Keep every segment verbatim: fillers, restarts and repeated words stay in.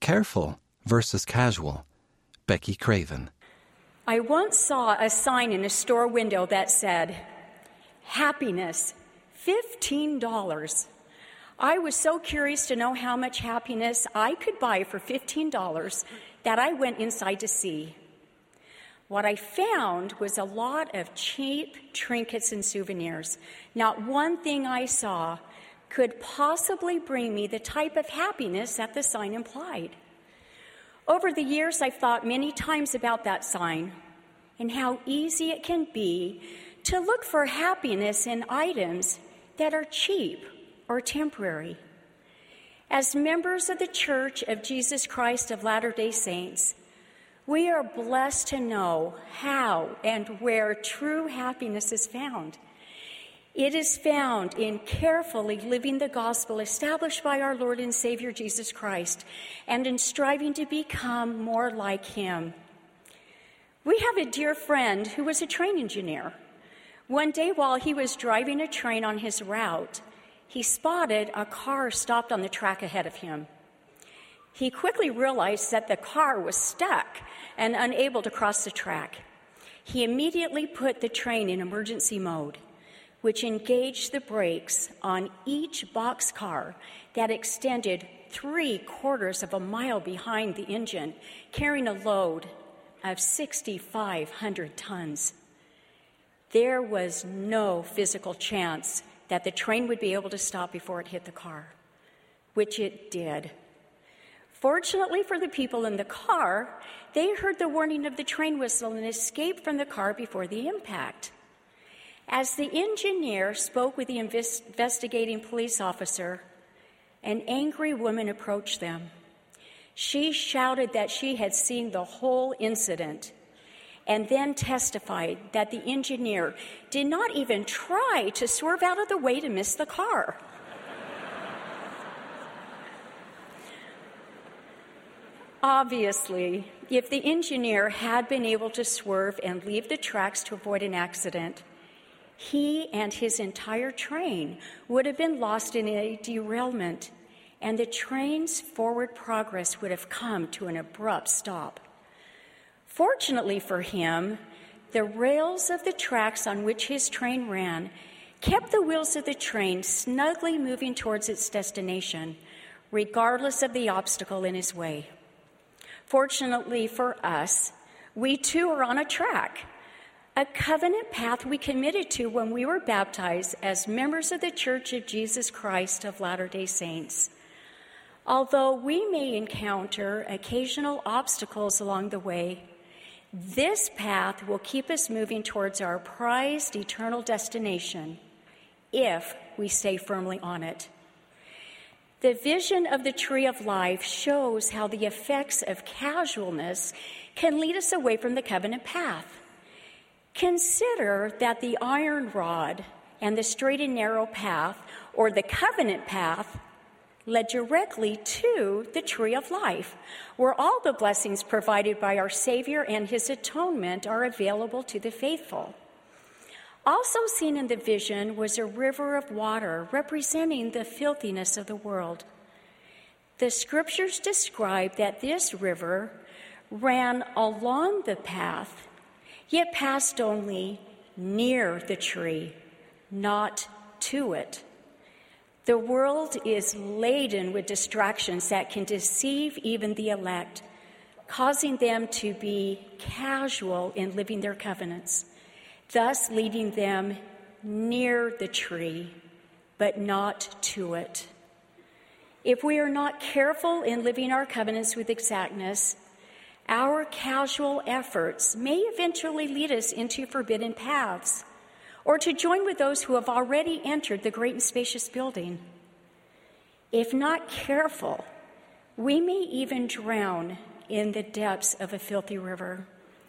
Careful versus Casual, Becky Craven. I once saw a sign in a store window that said, "Happiness, fifteen dollars. I was so curious to know how much happiness I could buy for fifteen dollars that I went inside to see. What I found was a lot of cheap trinkets and souvenirs. Not one thing I saw could possibly bring me the type of happiness that the sign implied. Over the years, I've thought many times about that sign and how easy it can be to look for happiness in items that are cheap or temporary. As members of the Church of Jesus Christ of Latter-day Saints, we are blessed to know how and where true happiness is found. It is found in carefully living the gospel established by our Lord and Savior Jesus Christ and in striving to become more like him. We have a dear friend who was a train engineer. One day while he was driving a train on his route, he spotted a car stopped on the track ahead of him. He quickly realized that the car was stuck and unable to cross the track. He immediately put the train in emergency mode, which engaged the brakes on each boxcar that extended three quarters of a mile behind the engine, carrying a load of six thousand five hundred tons. There was no physical chance that the train would be able to stop before it hit the car, which it did. Fortunately for the people in the car, they heard the warning of the train whistle and escaped from the car before the impact. As the engineer spoke with the investigating police officer, an angry woman approached them. She shouted that she had seen the whole incident and then testified that the engineer did not even try to swerve out of the way to miss the car. Obviously, if the engineer had been able to swerve and leave the tracks to avoid an accident, he and his entire train would have been lost in a derailment, and the train's forward progress would have come to an abrupt stop. Fortunately for him, the rails of the tracks on which his train ran kept the wheels of the train snugly moving towards its destination, regardless of the obstacle in his way. Fortunately for us, we too are on a track, a covenant path we committed to when we were baptized as members of the Church of Jesus Christ of Latter-day Saints. Although we may encounter occasional obstacles along the way, this path will keep us moving towards our prized eternal destination if we stay firmly on it. The vision of the tree of life shows how the effects of casualness can lead us away from the covenant path. Consider that the iron rod and the straight and narrow path, or the covenant path, led directly to the tree of life, where all the blessings provided by our Savior and his atonement are available to the faithful. Also seen in the vision was a river of water representing the filthiness of the world. The scriptures describe that this river ran along the path, yet passed only near the tree, not to it. The world is laden with distractions that can deceive even the elect, causing them to be casual in living their covenants, thus leading them near the tree, but not to it. If we are not careful in living our covenants with exactness, our casual efforts may eventually lead us into forbidden paths, or to join with those who have already entered the great and spacious building. If not careful, we may even drown in the depths of a filthy river.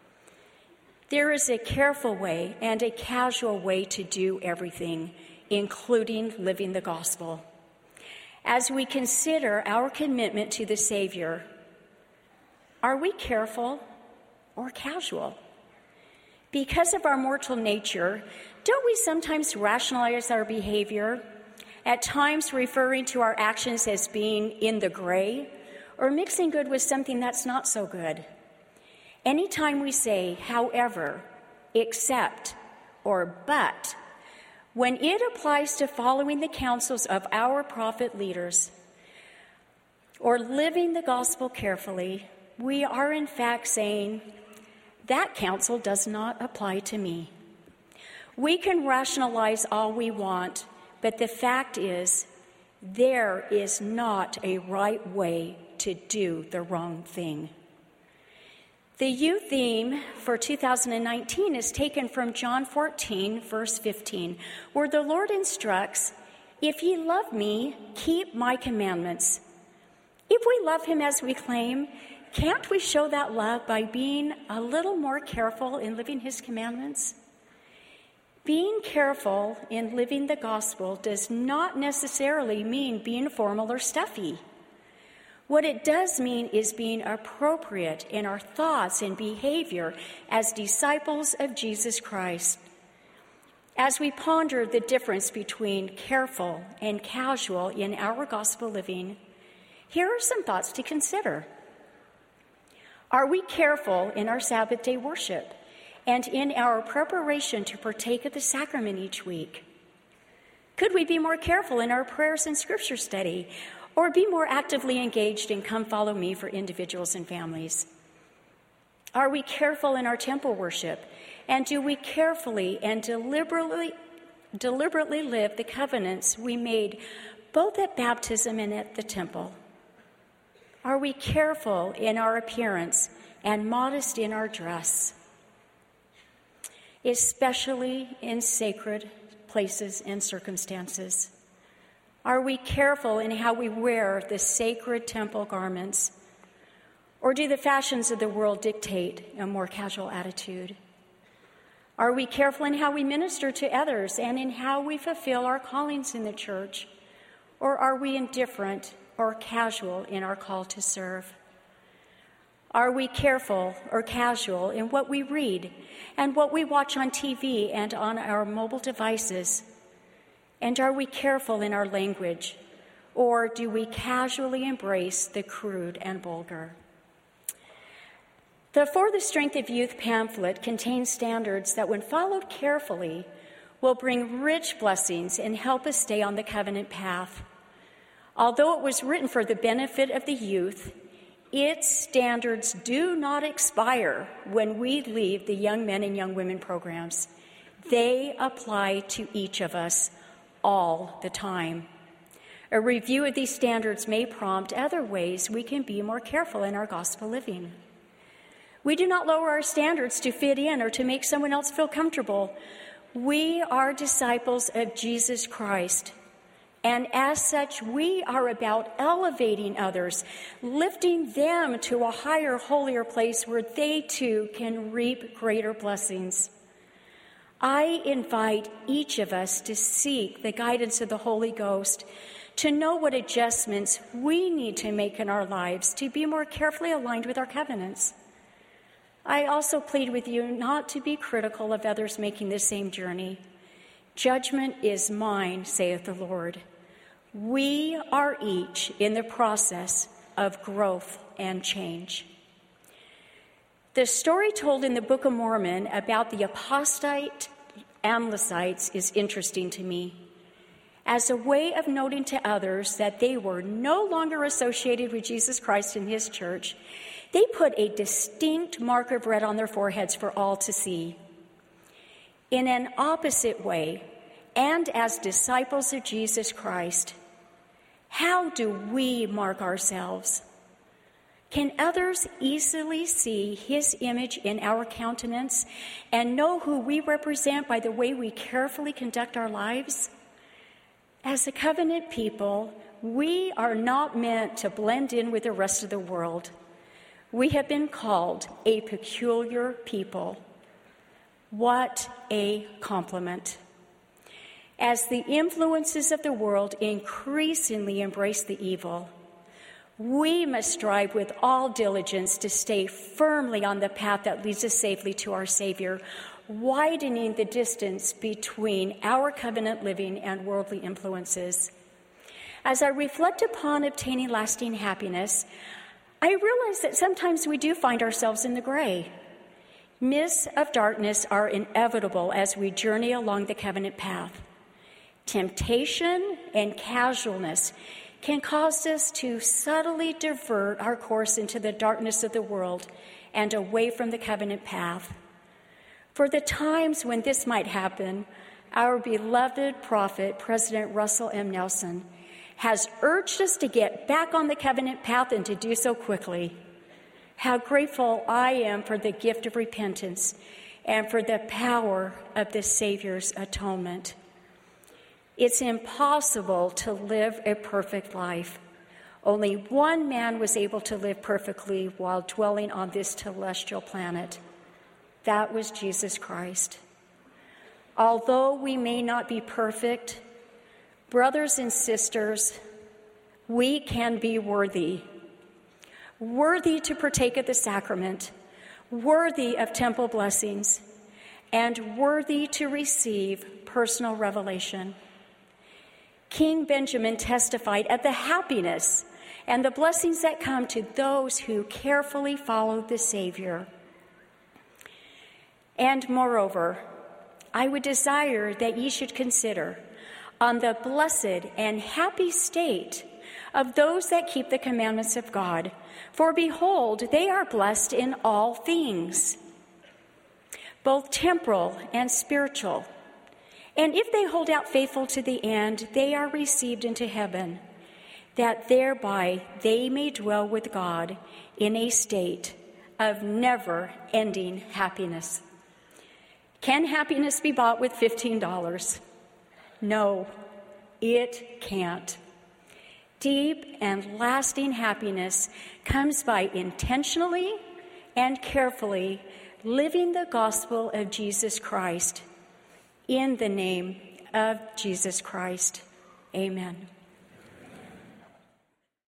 There is a careful way and a casual way to do everything, including living the gospel. As we consider our commitment to the Savior, are we careful or casual? Because of our mortal nature, don't we sometimes rationalize our behavior, at times referring to our actions as being in the gray or mixing good with something that's not so good. Anytime we say, however, except, or but, when it applies to following the counsels of our prophet leaders or living the gospel carefully, we are in fact saying, that counsel does not apply to me. We can rationalize all we want, but the fact is, there is not a right way to do the wrong thing. The youth theme for two thousand nineteen is taken from John fourteen, verse fifteen, where the Lord instructs, if ye love me, keep my commandments. If we love him as we claim, can't we show that love by being a little more careful in living his commandments? Being careful in living the gospel does not necessarily mean being formal or stuffy. What it does mean is being appropriate in our thoughts and behavior as disciples of Jesus Christ. As we ponder the difference between careful and casual in our gospel living, here are some thoughts to consider. Are we careful in our Sabbath day worship and in our preparation to partake of the sacrament each week? Could we be more careful in our prayers and scripture study, or be more actively engaged in Come Follow Me for individuals and families? Are we careful in our temple worship, and do we carefully and deliberately, deliberately live the covenants we made both at baptism and at the temple? Are we careful in our appearance and modest in our dress, especially in sacred places and circumstances? Are we careful in how we wear the sacred temple garments, or do the fashions of the world dictate a more casual attitude? Are we careful in how we minister to others and in how we fulfill our callings in the church, or are we indifferent or casual in our call to serve? Are we careful or casual in what we read and what we watch on T V and on our mobile devices? And are we careful in our language, or do we casually embrace the crude and vulgar? The For the Strength of Youth pamphlet contains standards that, when followed carefully, will bring rich blessings and help us stay on the covenant path. Although it was written for the benefit of the youth, its standards do not expire when we leave the young men and young women programs. They apply to each of us all the time. A review of these standards may prompt other ways we can be more careful in our gospel living. We do not lower our standards to fit in or to make someone else feel comfortable. We are disciples of Jesus Christ, and as such, we are about elevating others, lifting them to a higher, holier place where they too can reap greater blessings. I invite each of us to seek the guidance of the Holy Ghost, to know what adjustments we need to make in our lives to be more carefully aligned with our covenants. I also plead with you not to be critical of others making the same journey. Judgment is mine, saith the Lord. We are each in the process of growth and change. The story told in the Book of Mormon about the apostate Amlicites is interesting to me, as a way of noting to others that they were no longer associated with Jesus Christ and his church. They put a distinct mark of red on their foreheads for all to see. In an opposite way, and as disciples of Jesus Christ, how do we mark ourselves? Can others easily see his image in our countenance and know who we represent by the way we carefully conduct our lives? As a covenant people, we are not meant to blend in with the rest of the world. We have been called a peculiar people. What a compliment. As the influences of the world increasingly embrace the evil, we must strive with all diligence to stay firmly on the path that leads us safely to our Savior, widening the distance between our covenant living and worldly influences. As I reflect upon obtaining lasting happiness, I realize that sometimes we do find ourselves in the gray. Mists of darkness are inevitable as we journey along the covenant path. Temptation and casualness can cause us to subtly divert our course into the darkness of the world and away from the covenant path. For the times when this might happen, our beloved prophet, President Russell M. Nelson, has urged us to get back on the covenant path and to do so quickly. How grateful I am for the gift of repentance and for the power of the Savior's atonement. It's impossible to live a perfect life. Only one man was able to live perfectly while dwelling on this celestial planet. That was Jesus Christ. Although we may not be perfect, brothers and sisters, we can be worthy. Worthy to partake of the sacrament, worthy of temple blessings, and worthy to receive personal revelation. King Benjamin testified of the happiness and the blessings that come to those who carefully follow the Savior. And moreover, I would desire that ye should consider on the blessed and happy state of those that keep the commandments of God. For behold, they are blessed in all things, both temporal and spiritual. And if they hold out faithful to the end, they are received into heaven, that thereby they may dwell with God in a state of never-ending happiness. Can happiness be bought with fifteen dollars? No, it can't. Deep and lasting happiness comes by intentionally and carefully living the gospel of Jesus Christ. In the name of Jesus Christ, amen.